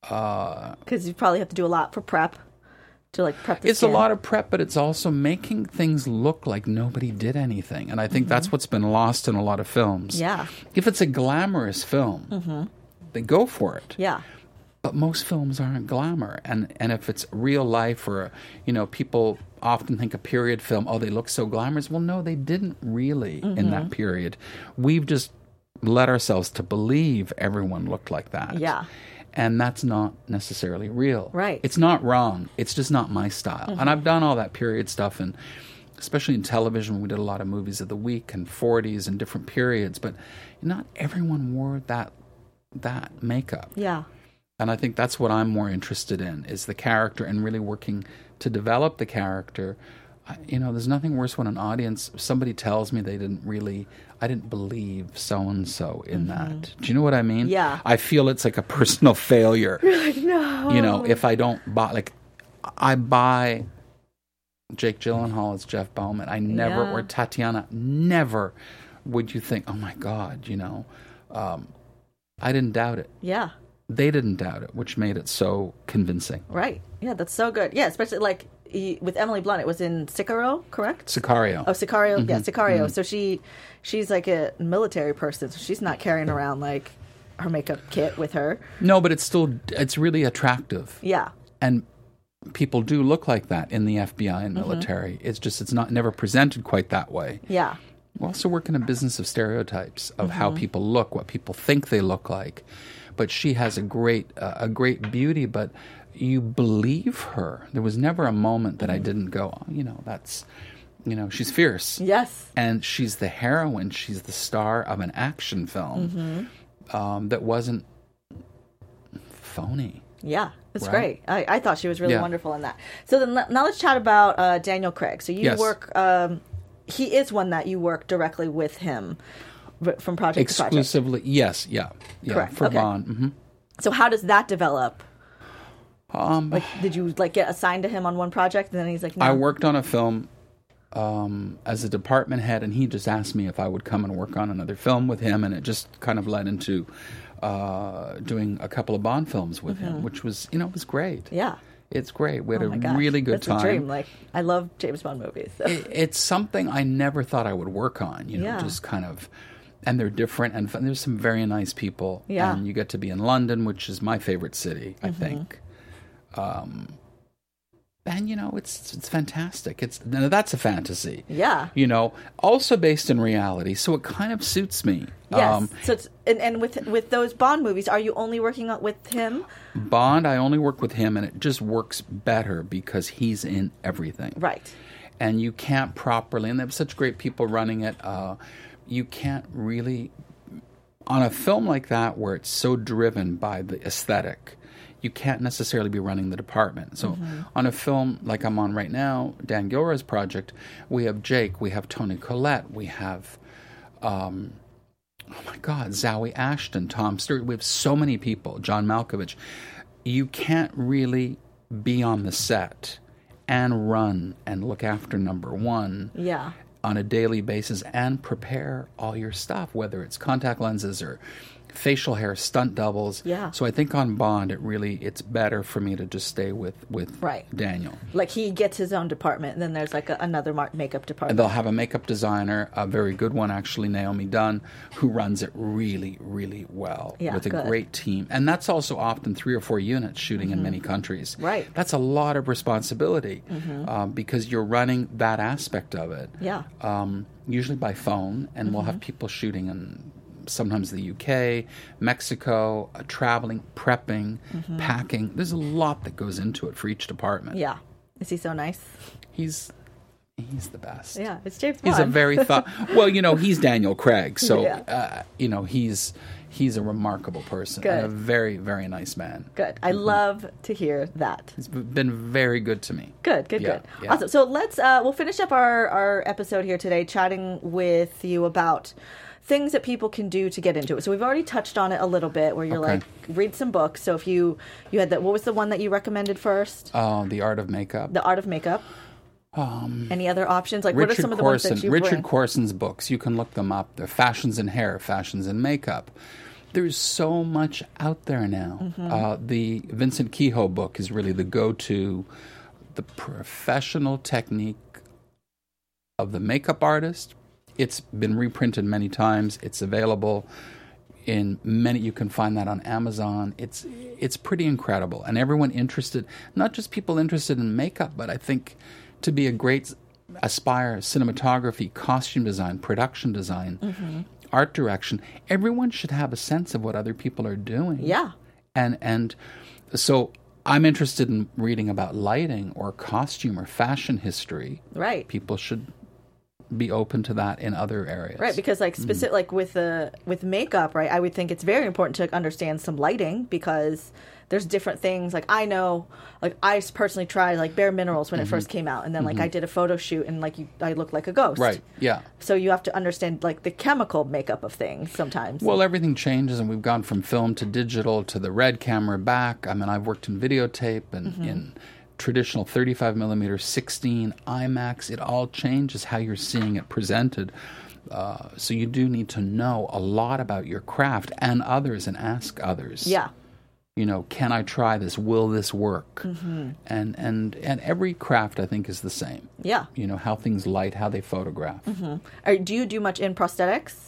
Uh, Because you probably have to do a lot for prep to like prep the it's skin. a lot of prep, but it's also making things look like nobody did anything. And I think Mhm. that's what's been lost in a lot of films. Yeah. If it's a glamorous film, Mm-hmm. then go for it. Yeah. But most films aren't glamour, and and if it's real life or you know people often think a period film, oh they look so glamorous. Well, no, they didn't really in Mhm. that period. We've just led ourselves to believe everyone looked like that. Yeah. And that's not necessarily real. Right. It's not wrong. It's just not my style. Mhm. And I've done all that period stuff, and especially in television, we did a lot of movies of the week and forties and different periods. But not everyone wore that that makeup. Yeah. And I think that's what I'm more interested in is the character and really working to develop the character. I, you know, there's nothing worse when an audience, somebody tells me they didn't really, I didn't believe so-and-so in that. Do you know what I mean? Yeah. I feel it's like a personal failure. You're like, no. You know, if I don't buy, like, I buy Jake Gyllenhaal as Jeff Bowman. I never, Yeah. or Tatiana, never would you think, oh my God, you know. Um, I didn't doubt it. Yeah. They didn't doubt it, which made it so convincing. Right. Yeah, that's so good. Yeah, especially like he, with Emily Blunt, it was in Sicario, correct? Sicario. Oh, Sicario. Yeah, Mhm, Sicario. mhm. So she, she's like a military person, so she's not carrying around like her makeup kit with her. No, but it's still, it's really attractive. Yeah. And people do look like that in the F B I and Mhm. military. It's just, it's not never presented quite that way. Yeah. We also work in a business of stereotypes of how Mhm. people look, what people think they look like. But she has a great, uh, a great beauty, but you believe her. There was never a moment that I didn't go, oh, you know, that's, you know, she's fierce. Yes. And she's the heroine. She's the star of an action film Mhm. um, that wasn't phony. Yeah, it's Right? great. I, I thought she was really Yeah. wonderful in that. So then le- now let's chat about uh, Daniel Craig. So you Yes. work, um, he is one that you work directly with him r- from project to project. Exclusively, yes, yeah. yeah Correct, For okay. Bond. hmm So how does that develop? Um, Like, did you like get assigned to him on one project and then he's like, no? I worked on a film um, as a department head, and he just asked me if I would come and work on another film with him, and it just kind of led into uh, doing a couple of Bond films with Mhm. him, which was, you know, it was great. Yeah. It's great. We had Oh a my gosh. really good That's time. a dream. Like, I love James Bond movies. So. It- it's something I never thought I would work on, you know, Yeah. just kind of, and they're different, and fun. There's some very nice people. Yeah. And you get to be in London, which is my favorite city, I Mhm. think. Um, And, you know, it's it's fantastic. It's now that's a fantasy. Yeah. You know, also based in reality, so it kind of suits me. Yes. Um, so it's, and, and with with those Bond movies, are you only working on, with him? Bond, I only work with him, and it just works better because he's in everything. Right. And you can't properly, and they have such great people running it, uh, you can't really, on a film like that where it's so driven by the aesthetic, you can't necessarily be running the department. So mm-hmm. on a film like I'm on right now, Dan Gilroy's project, we have Jake, we have Toni Collette, we have, um, oh my God, Zawe Ashton, Tom Stewart. We have so many people, John Malkovich. You can't really be on the set and run and look after number one yeah. on a daily basis and prepare all your stuff, whether it's contact lenses or facial hair, stunt doubles. Yeah. So I think on Bond, it really, it's better for me to just stay with, with right. Daniel. Like he gets his own department, and then there's like a, another mar- makeup department. And they'll have a makeup designer, a very good one actually, Naomi Dunn, who runs it really, really well yeah, with a good. great team. And that's also often three or four units shooting mm-hmm. in many countries. Right. That's a lot of responsibility mm-hmm. um, because you're running that aspect of it. Yeah. Um, usually by phone, and mm-hmm. we'll have people shooting in sometimes the U K, Mexico, uh, traveling, prepping, mm-hmm. packing. There's a lot that goes into it for each department. Yeah. Is he so nice? He's he's the best. Yeah, it's James Bond. He's a very thought. Well, you know, he's Daniel Craig, so yeah. uh, you know he's he's a remarkable person good. and a very very nice man. Good. I mm-hmm. love to hear that. He's been very good to me. Good. Good. Yeah, good. Yeah. Awesome. So let's uh, we'll finish up our our episode here today, chatting with you about things that people can do to get into it. So we've already touched on it a little bit, where you're okay. like, read some books. So if you you had that, what was the one that you recommended first? Uh, The Art of Makeup. The Art of Makeup. Um, Any other options? Like, Richard what are some of the Corson, ones that you Richard bring? Corson's books. You can look them up. They're Fashions in Hair, Fashions in Makeup. There's so much out there now. Mm-hmm. Uh, the Vincent Kehoe book is really the go-to, the professional technique of the makeup artist. It's been reprinted many times. It's available in many. You can find that on Amazon. It's it's pretty incredible, and everyone interested, not just people interested in makeup, but I think to be a great aspire cinematography, costume design, production design, mm-hmm. art direction. Everyone should have a sense of what other people are doing. Yeah, and and so I'm interested in reading about lighting or costume or fashion history. Right, people should be open to that in other areas. Right, because like specific, mm. like with the with makeup, right, I would think it's very important to understand some lighting, because there's different things. Like I know, like I personally tried like Bare Minerals when mm-hmm. it first came out, and then like mm-hmm. I did a photo shoot and like you, I looked like a ghost. Right. Yeah. So you have to understand like the chemical makeup of things sometimes. Well, everything changes, and we've gone from film to digital to the red camera back. I mean, I've worked in videotape and mm-hmm. in traditional thirty-five millimeter, sixteen, IMAX. It all changes how you're seeing it presented. Uh, so you do need to know a lot about your craft and others, and ask others. Yeah. You know, can I try this? Will this work? Mm-hmm. And and and every craft, I think, is the same. Yeah. You know, how things light, how they photograph. Mm-hmm. Are, do you do much in prosthetics?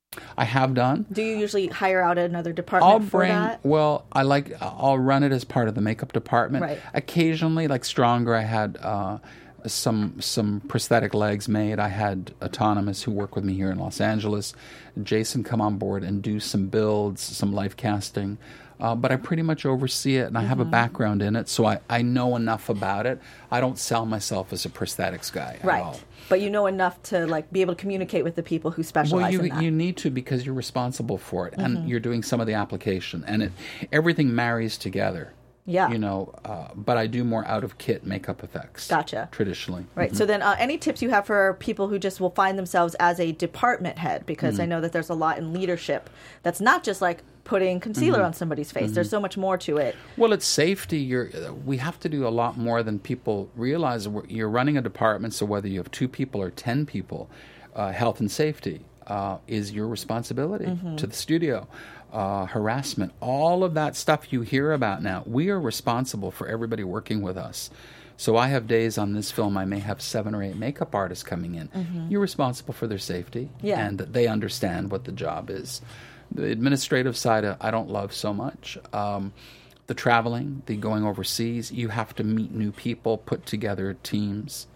I have done. Do you usually hire out another department I'll for bring, that? Well, I like, I'll run it as part of the makeup department. Right. Occasionally, like Stronger, I had uh, some some prosthetic legs made. I had Autonomous, who work with me here in Los Angeles, Jason, come on board and do some builds, some life casting. Uh, but I pretty much oversee it, and I have mm-hmm. a background in it, so I, I know enough about it. I don't sell myself as a prosthetics guy at right. all. But you know enough to like be able to communicate with the people who specialize well, you, in that. you need to, because you're responsible for it, mm-hmm. and you're doing some of the application, and it everything marries together. Yeah. You know, uh, but I do more out-of-kit makeup effects. Gotcha. Traditionally. Right. Mm-hmm. So then uh, any tips you have for people who just will find themselves as a department head? Because mm-hmm. I know that there's a lot in leadership that's not just like putting concealer mm-hmm. on somebody's face. Mm-hmm. There's so much more to it. Well, it's safety. You're, we have to do a lot more than people realize. You're running a department, so whether you have two people or ten people, uh, health and safety uh, is your responsibility mm-hmm. to the studio. Uh, harassment, all of that stuff you hear about now, we are responsible for everybody working with us. So I have days on this film, I may have seven or eight makeup artists coming in. Mm-hmm. You're responsible for their safety, yeah. and they understand what the job is. The administrative side, I don't love so much. Um, the traveling, the going overseas. You have to meet new people, put together teams.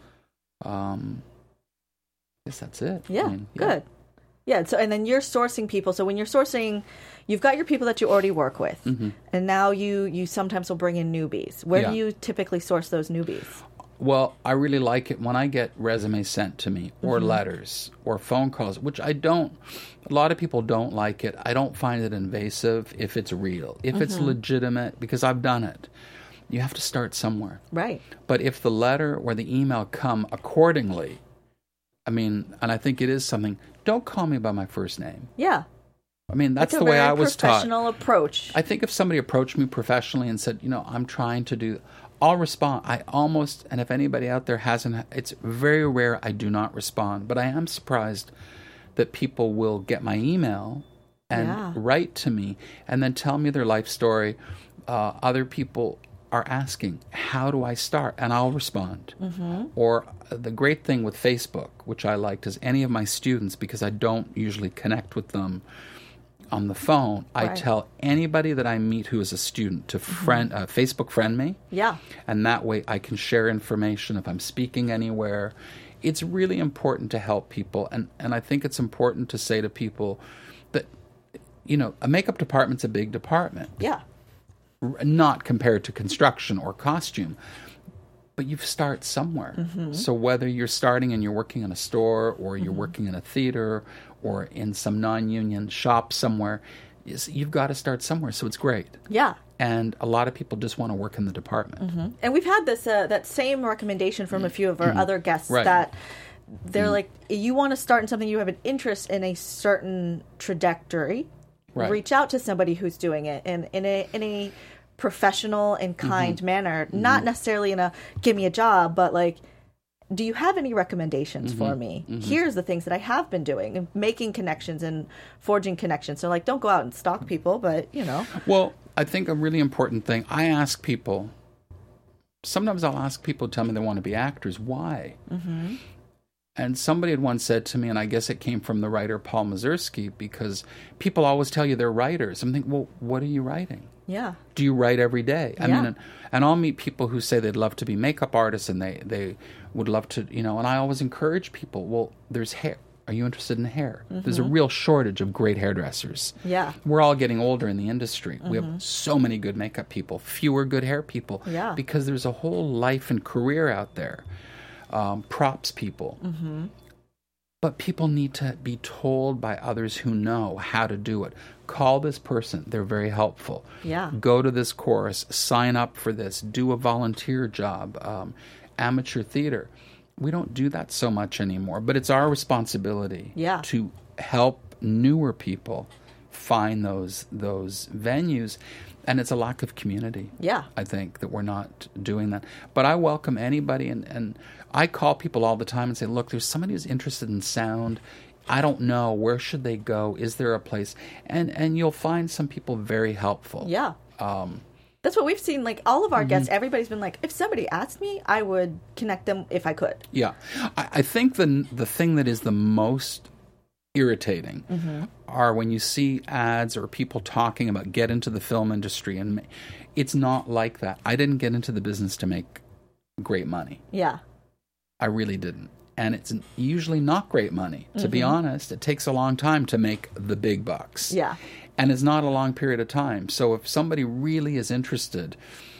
Um, I guess that's it. Yeah, I mean, yeah. good. Yeah, so and then you're sourcing people. So when you're sourcing, you've got your people that you already work with, mm-hmm. and now you you sometimes will bring in newbies. Where Yeah. do you typically source those newbies? Well, I really like it when I get resumes sent to me, or Mm-hmm. letters, or phone calls, which I don't, a lot of people don't like it. I don't find it invasive if it's real, if Mm-hmm. it's legitimate, because I've done it. You have to start somewhere. Right. But if the letter or the email come accordingly, I mean, and I think it is something, don't call me by my first name. Yeah. I mean, that's It's a the way very I was taught. professional approach. I think if somebody approached me professionally and said, you know, I'm trying to do, I'll respond. I almost, and if anybody out there hasn't, it's very rare I do not respond. But I am surprised that people will get my email and Yeah. write to me and then tell me their life story. Uh, other people are asking, how do I start? And I'll respond. Mm-hmm. Or uh, the great thing with Facebook, which I liked, is any of my students, because I don't usually connect with them on the phone, I Right. tell anybody that I meet who is a student to friend, uh, Facebook friend me. Yeah. And that way I can share information if I'm speaking anywhere. It's really important to help people. And, and I think it's important to say to people that, you know, a makeup department's a big department. Yeah. R- Not compared to construction or costume. But you start somewhere. Mm-hmm. So whether you're starting and you're working in a store, or you're Mm-hmm. working in a theater, or in some non-union shop somewhere, is you've got to start somewhere. So it's great. Yeah. And a lot of people just want to work in the department. Mm-hmm. And we've had this uh, that same recommendation from a few of our other guests Right. that they're like, you want to start in something, you have an interest in a certain trajectory, Right. reach out to somebody who's doing it in, in a in a professional and kind Mm-hmm. manner, not necessarily in a give me a job, but like, do you have any recommendations Mm-hmm. for me? Here's the things that I have been doing, and making connections and forging connections. So like, don't go out and stalk people, but you know. Well, I think a really important thing, I ask people, sometimes I'll ask people to tell me they want to be actors. Why? Mm-hmm. And somebody had once said to me, and I guess it came from the writer Paul Mazursky, because people always tell you they're writers. I'm thinking, well, what are you writing? Yeah. Do you write every day? I Yeah. mean, and, and I'll meet people who say they'd love to be makeup artists, and they, they would love to, you know, and I always encourage people, well, there's hair. Are you interested in hair? Mm-hmm. There's a real shortage of great hairdressers. Yeah. We're all getting older in the industry. We Mm-hmm. have so many good makeup people, fewer good hair people. Yeah. Because there's a whole life and career out there. Um, props people. Mm-hmm. But people need to be told by others who know how to do it. Call this person. They're very helpful. Yeah. Go to this course. Sign up for this. Do a volunteer job. Um, amateur theater. We don't do that so much anymore. But it's our responsibility Yeah. to help newer people find those those venues. And it's a lack of community. Yeah. I think that we're not doing that. But I welcome anybody, and, and I call people all the time and say, look, there's somebody who's interested in sound. I don't know. Where should they go? Is there a place? And and you'll find some people very helpful. Yeah. Um, That's what we've seen. Like all of our Mm-hmm. guests, everybody's been like, if somebody asked me, I would connect them if I could. yeah. I, I think the the thing that is the most irritating Mm-hmm. are when you see ads or people talking about get into the film industry, and ma- it's not like that. I didn't get into the business to make great money. Yeah. I really didn't. And it's usually not great money. To be Mm-hmm. honest, it takes a long time to make the big bucks. Yeah. And it's not a long period of time. So if somebody really is interested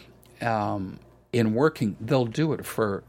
um, in working, they'll do it for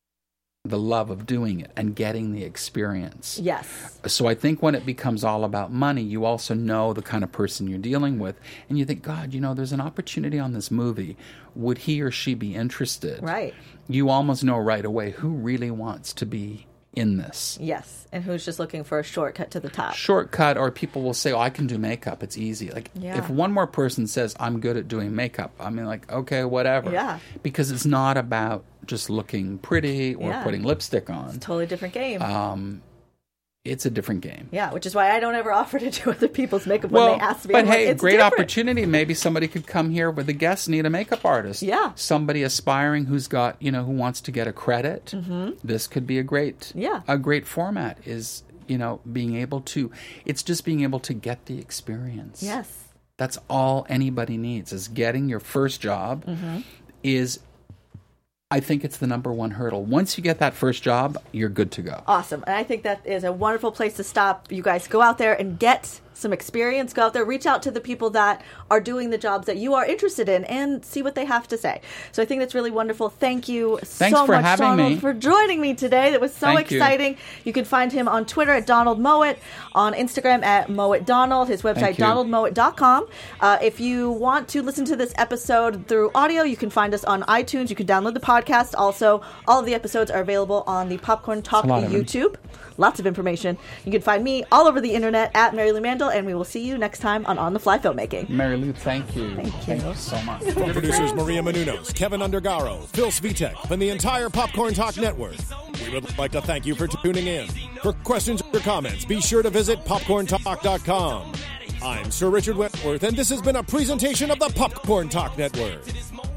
the love of doing it and getting the experience. Yes. So I think when it becomes all about money, you also know the kind of person you're dealing with. And you think, God, you know, there's an opportunity on this movie. Would he or she be interested? Right. You almost know right away who really wants to be in this. Yes. And who's just looking for a shortcut to the top. Shortcut, or people will say, oh, I can do makeup. It's easy. Like, Yeah. if one more person says, I'm good at doing makeup, I mean, like, okay, whatever. Yeah. Because it's not about just looking pretty or Yeah. putting lipstick on. Totally different game. Um, it's a different game. yeah, which is why I don't ever offer to do other people's makeup Well, when they ask me. but I'm like, hey, it's great different. opportunity. Maybe somebody could come here where the guests need a makeup artist. Yeah. Somebody aspiring who's got, you know, who wants to get a credit. Mm-hmm. This could be a great, Yeah. a great format is, you know, being able to, it's just being able to get the experience. Yes. That's all anybody needs is getting your first job mm-hmm. is, I think it's the number one hurdle. Once you get that first job, you're good to go. Awesome. And I think that is a wonderful place to stop. You guys go out there and get some experience. Go out there, reach out to the people that are doing the jobs that you are interested in and see what they have to say. So I think that's really wonderful. Thank you Thanks so for much, having Donald, me. for joining me today. That was so Thank exciting. You. you can find him on Twitter at Donald Mowat, on Instagram at Mowat Donald, his website, donald mowat dot com. Uh, if you want to listen to this episode through audio, you can find us on iTunes. You can download the podcast. Also, all of the episodes are available on the Popcorn Talk YouTube. Lots of information. You can find me all over the internet at Mary Lou Mandel, and we will see you next time on On the Fly Filmmaking. Mary Lou, thank you. Thank you, thank you so much. From producers Maria Menounos, Kevin Undergaro, Phil Svitek, and the entire Popcorn Talk Network, we would like to thank you for tuning in. For questions or comments, be sure to visit popcorn talk dot com. I'm Sir Richard Wentworth, and this has been a presentation of the Popcorn Talk Network.